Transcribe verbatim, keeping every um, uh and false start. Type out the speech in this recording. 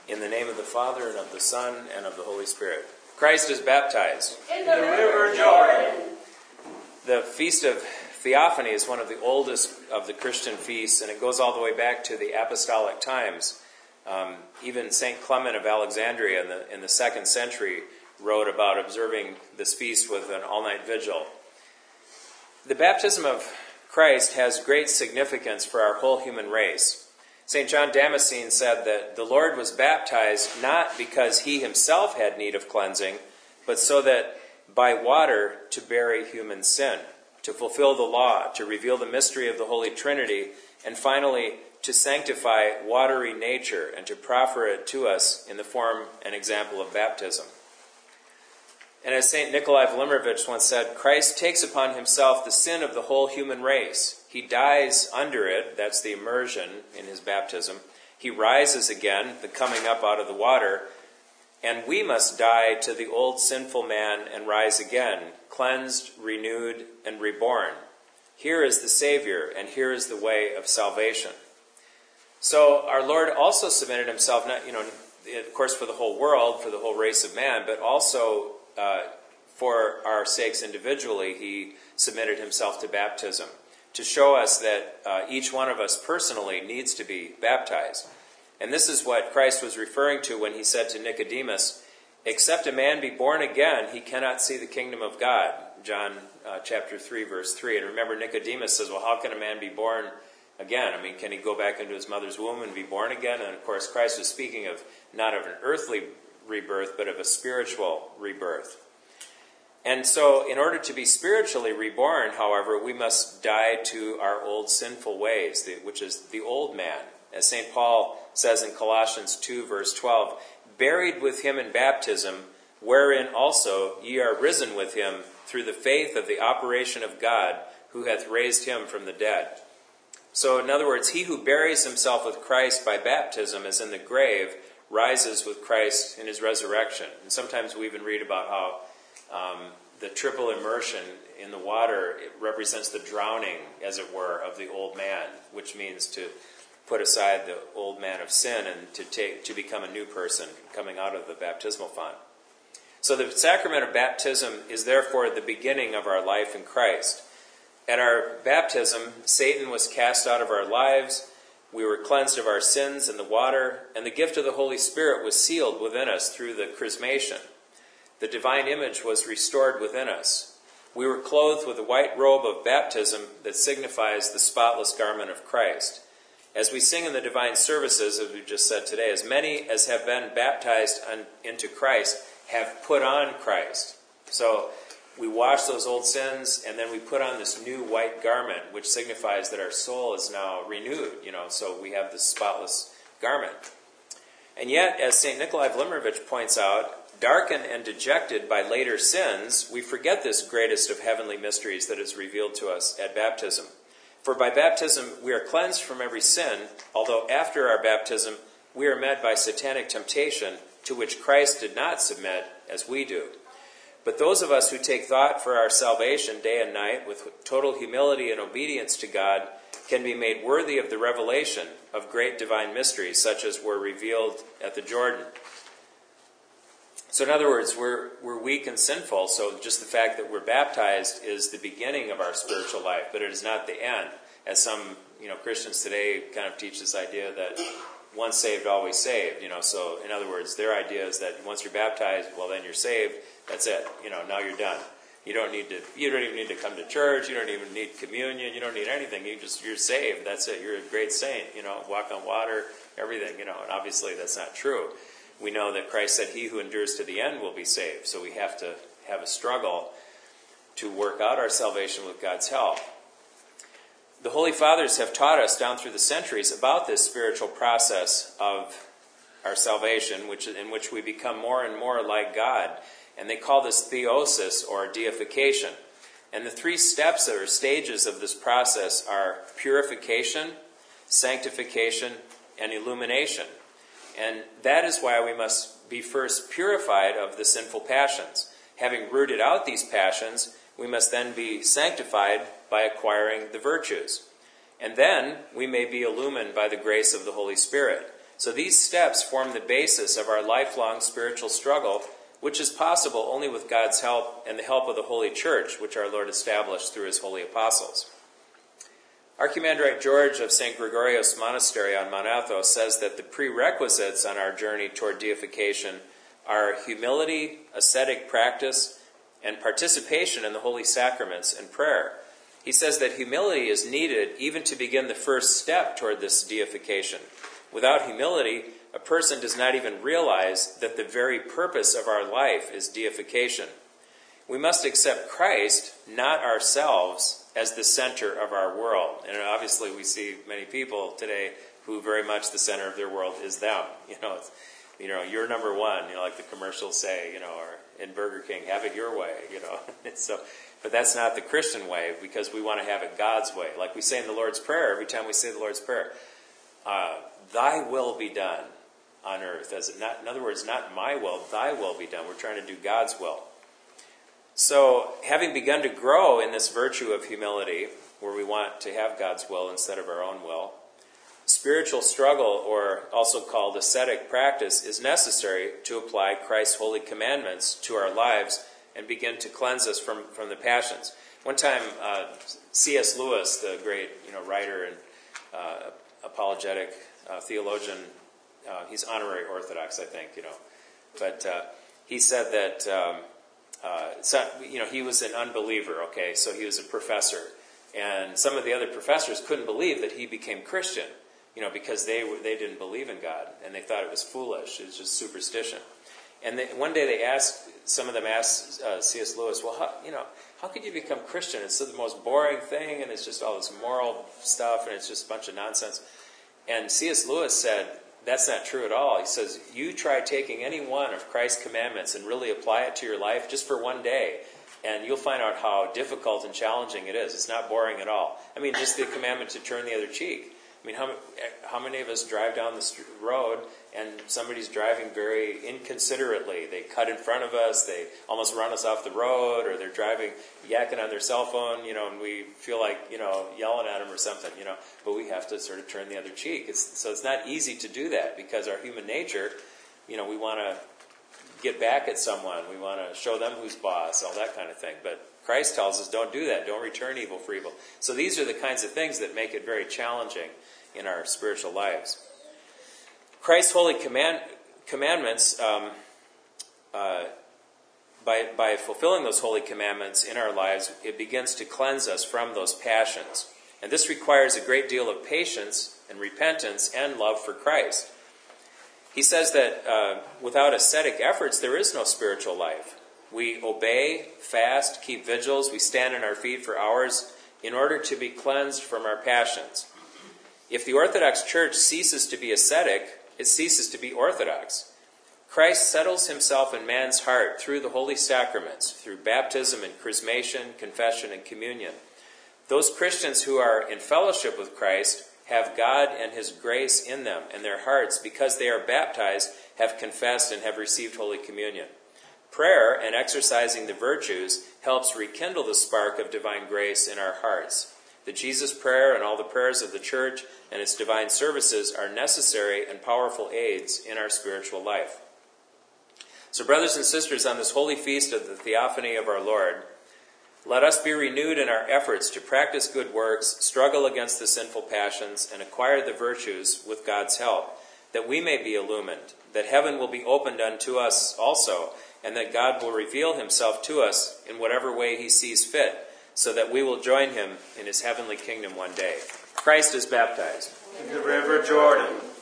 In the name of the Father, and of the Son, and of the Holy Spirit. Christ is baptized. In the river Jordan. The Feast of Theophany is one of the oldest of the Christian feasts, and it goes all the way back to the apostolic times. Um, even Saint Clement of Alexandria in the, in the second century wrote about observing this feast with an all-night vigil. The baptism of Christ has great significance for our whole human race. Saint John Damascene said that the Lord was baptized not because he himself had need of cleansing, but so that by water to bury human sin, to fulfill the law, to reveal the mystery of the Holy Trinity, and finally to sanctify watery nature and to proffer it to us in the form and example of baptism. And as Saint Nikolai Vladimirovich once said, Christ takes upon himself the sin of the whole human race. He dies under it, that's the immersion in his baptism. He rises again, the coming up out of the water, and we must die to the old sinful man and rise again, cleansed, renewed, and reborn. Here is the Savior, and here is the way of salvation. So our Lord also submitted himself, not, you know, of course for the whole world, for the whole race of man, but also uh, for our sakes individually, he submitted himself to baptism, to show us that uh, each one of us personally needs to be baptized. And this is what Christ was referring to when he said to Nicodemus, except a man be born again, he cannot see the kingdom of God. John uh, chapter three, verse three. And remember, Nicodemus says, well, how can a man be born again? I mean, can he go back into his mother's womb and be born again? And of course, Christ was speaking of not of an earthly rebirth, but of a spiritual rebirth. And so, in order to be spiritually reborn, however, we must die to our old sinful ways, which is the old man. As Saint Paul says in Colossians two, verse twelve, buried with him in baptism, wherein also ye are risen with him through the faith of the operation of God, who hath raised him from the dead. So, in other words, he who buries himself with Christ by baptism is in the grave, rises with Christ in his resurrection. And sometimes we even read about how um, the triple immersion in the water, it represents the drowning, as it were, of the old man, which means to put aside the old man of sin and to take to become a new person coming out of the baptismal font. So the sacrament of baptism is therefore the beginning of our life in Christ. At our baptism, Satan was cast out of our lives, we were cleansed of our sins in the water, and the gift of the Holy Spirit was sealed within us through the chrismation. The divine image was restored within us. We were clothed with a white robe of baptism that signifies the spotless garment of Christ. As we sing in the divine services, as we just said today, as many as have been baptized into Christ have put on Christ. So we wash those old sins, and then we put on this new white garment, which signifies that our soul is now renewed, you know, so we have this spotless garment. And yet, as Saint Nikolai Vladimirovich points out, darkened and dejected by later sins, we forget this greatest of heavenly mysteries that is revealed to us at baptism. For by baptism we are cleansed from every sin, although after our baptism we are met by satanic temptation, to which Christ did not submit as we do. But those of us who take thought for our salvation day and night with total humility and obedience to God can be made worthy of the revelation of great divine mysteries, such as were revealed at the Jordan. So in other words, we're we're weak and sinful, so just the fact that we're baptized is the beginning of our spiritual life, but it is not the end. As some, you know, Christians today kind of teach this idea that once saved, always saved, you know, so in other words, their idea is that once you're baptized, well then you're saved, that's it, you know, now you're done. You don't need to, you don't even need to come to church, you don't even need communion, you don't need anything, you just, you're saved, that's it, you're a great saint, you know, walk on water, everything, you know, and obviously that's not true. We know that Christ said, he who endures to the end will be saved, so we have to have a struggle to work out our salvation with God's help. The Holy Fathers have taught us down through the centuries about this spiritual process of our salvation, which in which we become more and more like God. And they call this theosis, or deification. And the three steps or stages of this process are purification, sanctification, and illumination. And that is why we must be first purified of the sinful passions. Having rooted out these passions, we must then be sanctified by acquiring the virtues. And then we may be illumined by the grace of the Holy Spirit. So these steps form the basis of our lifelong spiritual struggle, which is possible only with God's help and the help of the Holy Church, which our Lord established through his holy apostles. Archimandrite George of Saint Gregorios Monastery on Mount Athos says that the prerequisites on our journey toward deification are humility, ascetic practice, and participation in the holy sacraments and prayer. He says that humility is needed even to begin the first step toward this deification. Without humility, a person does not even realize that the very purpose of our life is deification. We must accept Christ, not ourselves, as the center of our world. And obviously we see many people today who very much the center of their world is them. You know, it's, you know, you're number one, you know, like the commercials say, you know, or in Burger King, have it your way, you know. so, but that's not the Christian way, because we want to have it God's way. Like we say in the Lord's Prayer, every time we say the Lord's Prayer, uh, thy will be done on earth. As it not, in other words, not my will, thy will be done. We're trying to do God's will. So, having begun to grow in this virtue of humility, where we want to have God's will instead of our own will, spiritual struggle, or also called ascetic practice, is necessary to apply Christ's holy commandments to our lives and begin to cleanse us from, from the passions. One time, uh, C S Lewis, the great you know writer and uh, apologetic uh, theologian, uh, he's honorary Orthodox, I think, you know, but uh, he said that um, uh, so, you know he was an unbeliever. Okay, so he was a professor, and some of the other professors couldn't believe that he became Christian. You know, because they they didn't believe in God, and they thought it was foolish. It was just superstition. And they, one day they asked, some of them asked uh, C S Lewis, well, how, you know, how could you become Christian? It's the most boring thing, and it's just all this moral stuff, and it's just a bunch of nonsense. And C S Lewis said, that's not true at all. He says, you try taking any one of Christ's commandments and really apply it to your life just for one day, and you'll find out how difficult and challenging it is. It's not boring at all. I mean, just the commandment to turn the other cheek. I mean, how, how many of us drive down the street, road and somebody's driving very inconsiderately? They cut in front of us, they almost run us off the road, or they're driving, yakking on their cell phone, you know, and we feel like, you know, yelling at them or something, you know, but we have to sort of turn the other cheek. It's, so it's not easy to do that, because our human nature, you know, we want to get back at someone, we want to show them who's boss, all that kind of thing. But Christ tells us, don't do that, don't return evil for evil. So these are the kinds of things that make it very challenging in our spiritual lives. Christ's holy command, commandments, um, uh, by, by fulfilling those holy commandments in our lives, it begins to cleanse us from those passions. And this requires a great deal of patience and repentance and love for Christ. He says that uh, without ascetic efforts, there is no spiritual life. We obey, fast, keep vigils, we stand on our feet for hours in order to be cleansed from our passions. If the Orthodox Church ceases to be ascetic, it ceases to be Orthodox. Christ settles himself in man's heart through the holy sacraments, through baptism and chrismation, confession and communion. Those Christians who are in fellowship with Christ have God and his grace in them, and their hearts, because they are baptized, have confessed and have received Holy Communion. Prayer and exercising the virtues helps rekindle the spark of divine grace in our hearts. The Jesus prayer and all the prayers of the Church and its divine services are necessary and powerful aids in our spiritual life. So, brothers and sisters, on this holy feast of the Theophany of our Lord, let us be renewed in our efforts to practice good works, struggle against the sinful passions, and acquire the virtues with God's help, that we may be illumined, that heaven will be opened unto us also, and that God will reveal himself to us in whatever way he sees fit, so that we will join him in his heavenly kingdom one day. Christ is baptized In the river Jordan.